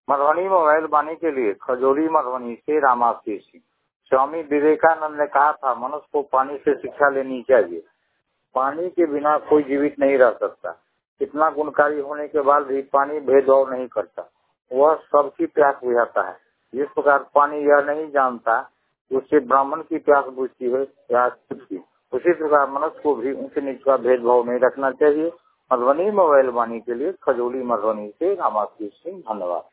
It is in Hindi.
मधुबनी मोबाइल बानी के लिए खजूरी मधुबनी से रामाशीष सिंह। स्वामी विवेकानंद ने कहा था, मनुष्य को पानी से शिक्षा लेनी चाहिए। पानी के बिना कोई जीवित नहीं रह सकता। इतना गुणकारी होने के बाद भी पानी भेदभाव नहीं करता, वह सबकी प्यास बुझाता है। जिस प्रकार पानी यह नहीं जानता उससे ब्राह्मण की प्यास बुझती है या की, उसी प्रकार मनुष्य को भी ऊंच नीच का भेदभाव नहीं रखना चाहिए। मधुबनी मोबाइल बानी के लिए खजूरी मधुबनी से रामाशीष सिंह। धन्यवाद।